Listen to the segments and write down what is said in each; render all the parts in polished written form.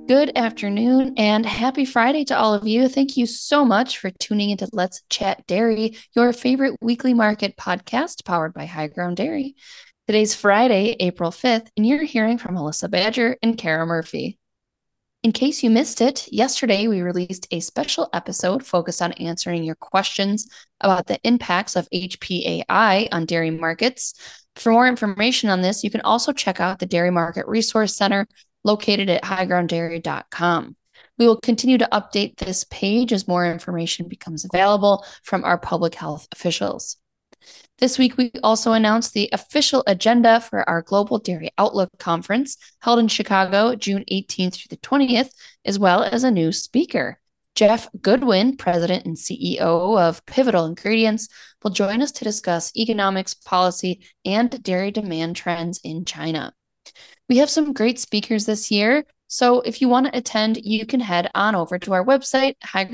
Good afternoon and happy Friday to all of you. Thank you so much for tuning into Let's Chat Dairy, your favorite weekly market podcast powered by High Ground Dairy. Today's Friday, April 5th, and you're hearing from Melissa Badger and Kara Murphy. In case you missed it, yesterday we released a special episode focused on answering your questions about the impacts of HPAI on dairy markets. For more information on this, you can also check out the Dairy Market Resource Center located at highgrounddairy.com. We will continue to update this page as more information becomes available from our public health officials. This week, we also announced the official agenda for our Global Dairy Outlook Conference held in Chicago, June 18th through the 20th, as well as a new speaker. Jeff Goodwin, President and CEO of Pivotal Ingredients, will join us to discuss economics, policy, and dairy demand trends in China. We have some great speakers this year, so if you want to attend, you can head on over to our website,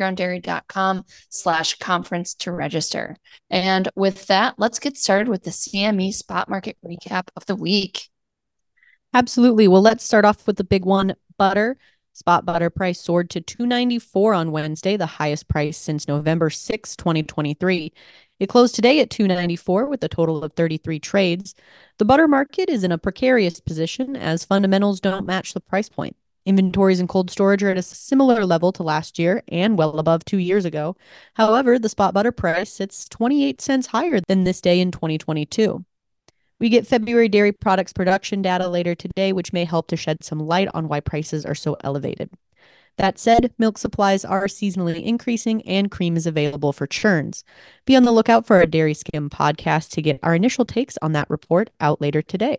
highgrounddairy.com/conference to register. And with that, let's get started with the CME spot market recap of the week. Absolutely. Well, let's start off with the big one, butter. Spot butter price soared to $2.94 on Wednesday, the highest price since November 6, 2023. It closed today at $2.94 with a total of 33 trades. The butter market is in a precarious position as fundamentals don't match the price point. Inventories in cold storage are at a similar level to last year and well above 2 years ago. However, the spot butter price sits 28 cents higher than this day in 2022. We get February dairy products production data later today, which may help to shed some light on why prices are so elevated. That said, milk supplies are seasonally increasing and cream is available for churns. Be on the lookout for our Dairy Skim podcast to get our initial takes on that report out later today.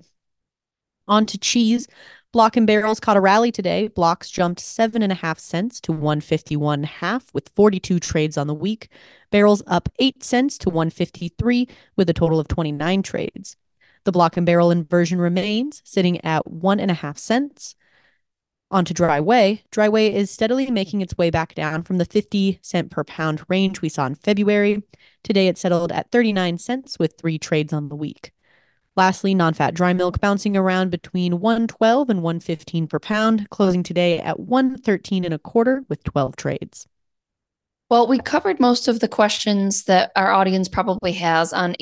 On to cheese. Block and barrels caught a rally today. Blocks jumped 7.5 cents to 151.5 with 42 trades on the week. Barrels up 8 cents to 153 with a total of 29 trades. The block and barrel inversion remains, sitting at 1.5 cents. On to dry whey. Dry whey is steadily making its way back down from the 50 cent per pound range we saw in February. Today it settled at 39 cents with 3 trades on the week. Lastly, non-fat dry milk bouncing around between 112 and 115 per pound, closing today at 113 and a quarter with 12 trades. Well, we covered most of the questions that our audience probably has on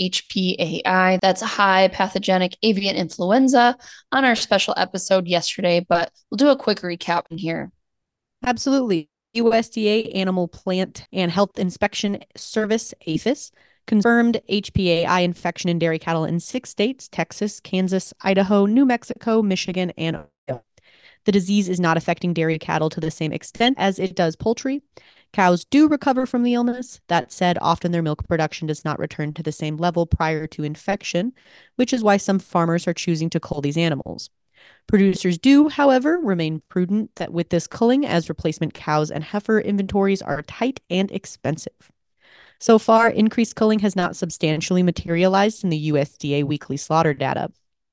HPAI, that's high pathogenic avian influenza, on our special episode yesterday, but we'll do a quick recap in here. Absolutely. USDA Animal Plant and Health Inspection Service, APHIS, confirmed HPAI infection in dairy cattle in 6 states: Texas, Kansas, Idaho, New Mexico, Michigan, and Ohio. The disease is not affecting dairy cattle to the same extent as it does poultry. Cows do recover from the illness. That said, often their milk production does not return to the same level prior to infection, which is why some farmers are choosing to cull these animals. Producers do, however, remain prudent that with this culling, as replacement cows and heifer inventories are tight and expensive. So far, increased culling has not substantially materialized in the USDA weekly slaughter data.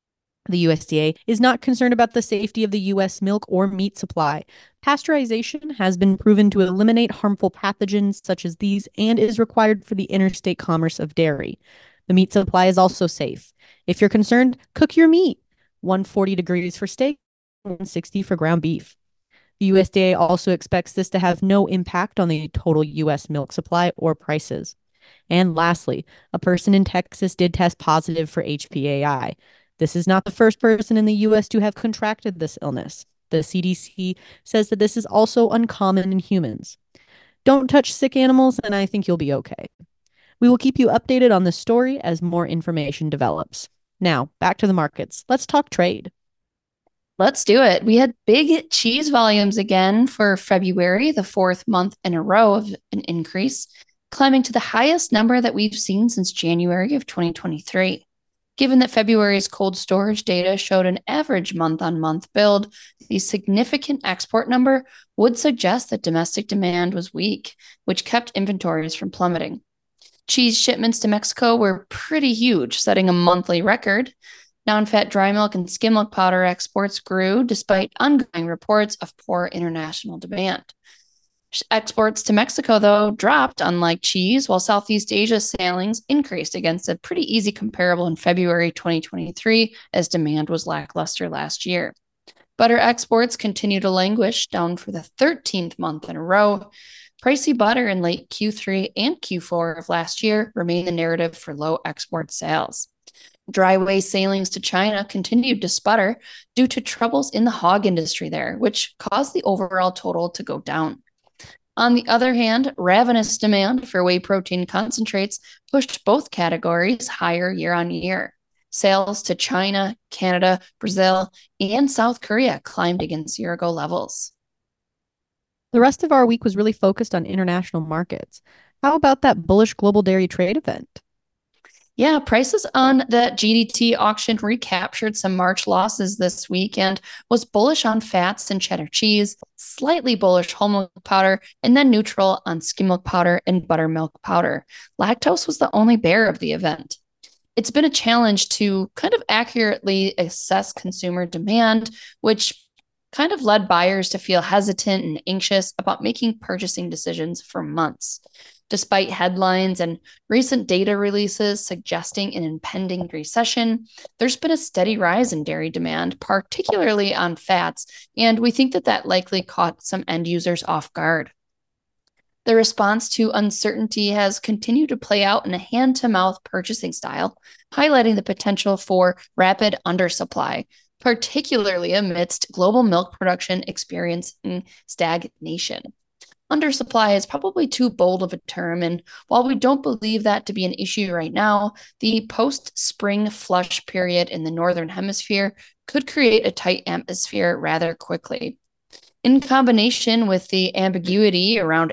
The USDA is not concerned about the safety of the U.S. milk or meat supply. Pasteurization has been proven to eliminate harmful pathogens such as these and is required for the interstate commerce of dairy. The meat supply is also safe. If you're concerned, cook your meat. 140 degrees for steak, 160 for ground beef. The USDA also expects this to have no impact on the total U.S. milk supply or prices. And lastly, a person in Texas did test positive for HPAI. This is not the first person in the U.S. to have contracted this illness. The CDC says that this is also uncommon in humans. Don't touch sick animals, and I think you'll be okay. We will keep you updated on this story as more information develops. Now, back to the markets. Let's talk trade. Let's do it. We had big cheese volumes again for February, the 4th month in a row of an increase, climbing to the highest number that we've seen since January of 2023. Given that February's cold storage data showed an average month-on-month build, the significant export number would suggest that domestic demand was weak, which kept inventories from plummeting. Cheese shipments to Mexico were pretty huge, setting a monthly record. Non-fat dry milk and skim milk powder exports grew despite ongoing reports of poor international demand. Exports to Mexico, though, dropped, unlike cheese, while Southeast Asia sailings increased against a pretty easy comparable in February 2023 as demand was lackluster last year. Butter exports continue to languish, down for the 13th month in a row. Pricey butter in late Q3 and Q4 of last year remained the narrative for low export sales. Dryway sailings to China continued to sputter due to troubles in the hog industry there, which caused the overall total to go down. On the other hand, ravenous demand for whey protein concentrates pushed both categories higher year on year. Sales to China, Canada, Brazil, and South Korea climbed against year-ago levels. The rest of our week was really focused on international markets. How about that bullish global dairy trade event? Yeah, prices on the GDT auction recaptured some March losses this week and was bullish on fats and cheddar cheese, slightly bullish whole milk powder, and then neutral on skim milk powder and buttermilk powder. Lactose was the only bear of the event. It's been a challenge to kind of accurately assess consumer demand, which kind of led buyers to feel hesitant and anxious about making purchasing decisions for months. Despite headlines and recent data releases suggesting an impending recession, there's been a steady rise in dairy demand, particularly on fats, and we think that that likely caught some end users off guard. The response to uncertainty has continued to play out in a hand-to-mouth purchasing style, highlighting the potential for rapid undersupply, particularly amidst global milk production experiencing stagnation. Undersupply is probably too bold of a term, and while we don't believe that to be an issue right now, the post-spring flush period in the Northern Hemisphere could create a tight atmosphere rather quickly. In combination with the ambiguity around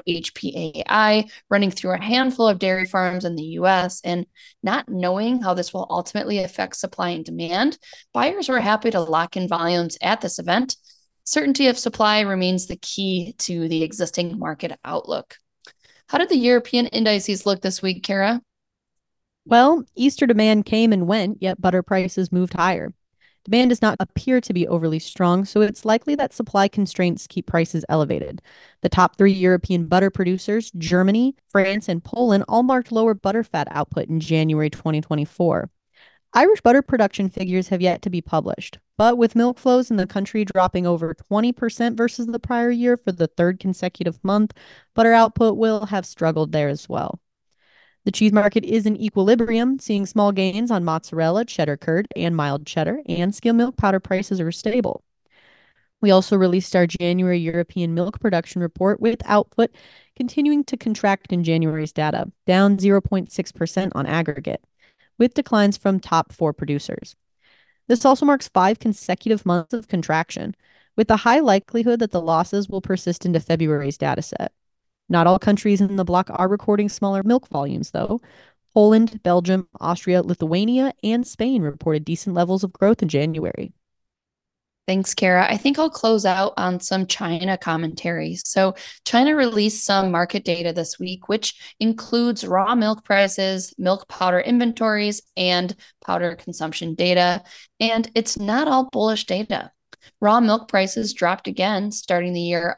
HPAI running through a handful of dairy farms in the US and not knowing how this will ultimately affect supply and demand, buyers were happy to lock in volumes at this event. Certainty of supply remains the key to the existing market outlook. How did the European indices look this week, Kara? Well, Easter demand came and went, yet butter prices moved higher. Demand does not appear to be overly strong, so it's likely that supply constraints keep prices elevated. The top 3 European butter producers, Germany, France, and Poland, all marked lower butterfat output in January 2024. Irish butter production figures have yet to be published, but with milk flows in the country dropping over 20% versus the prior year for the third consecutive month, butter output will have struggled there as well. The cheese market is in equilibrium, seeing small gains on mozzarella, cheddar curd, and mild cheddar, and skim milk powder prices are stable. We also released our January European milk production report with output continuing to contract in January's data, down 0.6% on aggregate, with declines from top 4 producers. This also marks 5 consecutive months of contraction, with the high likelihood that the losses will persist into February's dataset. Not all countries in the bloc are recording smaller milk volumes, though. Poland, Belgium, Austria, Lithuania, and Spain reported decent levels of growth in January. Thanks, Kara. I think I'll close out on some China commentary. So, China released some market data this week, which includes raw milk prices, milk powder inventories, and powder consumption data. And it's not all bullish data. Raw milk prices dropped again, starting the year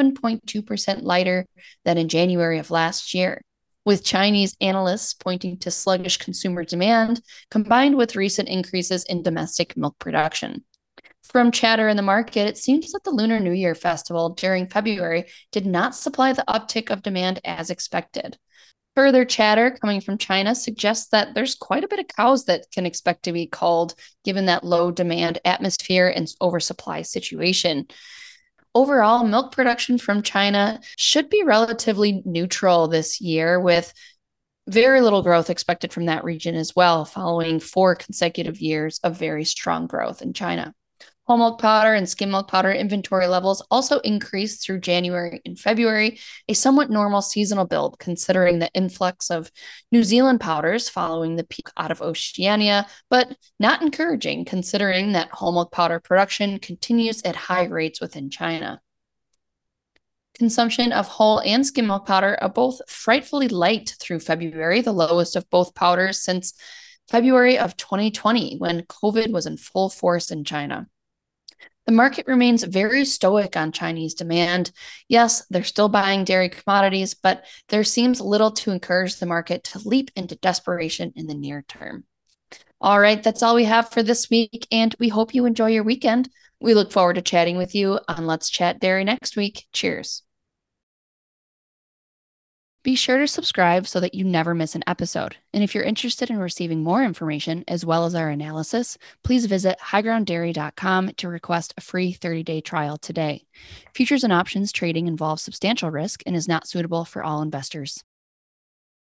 11.2% lighter than in January of last year, with Chinese analysts pointing to sluggish consumer demand combined with recent increases in domestic milk production. From chatter in the market, it seems that the Lunar New Year festival during February did not supply the uptick of demand as expected. Further chatter coming from China suggests that there's quite a bit of cows that can expect to be culled given that low demand atmosphere and oversupply situation. Overall, milk production from China should be relatively neutral this year, with very little growth expected from that region as well, following 4 consecutive years of very strong growth in China. Whole milk powder and skim milk powder inventory levels also increased through January and February, a somewhat normal seasonal build considering the influx of New Zealand powders following the peak out of Oceania, but not encouraging considering that whole milk powder production continues at high rates within China. Consumption of whole and skim milk powder are both frightfully light through February, the lowest of both powders since February of 2020 when COVID was in full force in China. The market remains very stoic on Chinese demand. Yes, they're still buying dairy commodities, but there seems little to encourage the market to leap into desperation in the near term. All right, that's all we have for this week, and we hope you enjoy your weekend. We look forward to chatting with you on Let's Chat Dairy next week. Cheers. Be sure to subscribe so that you never miss an episode. And if you're interested in receiving more information as well as our analysis, please visit highgrounddairy.com to request a free 30-day trial today. Futures and options trading involves substantial risk and is not suitable for all investors.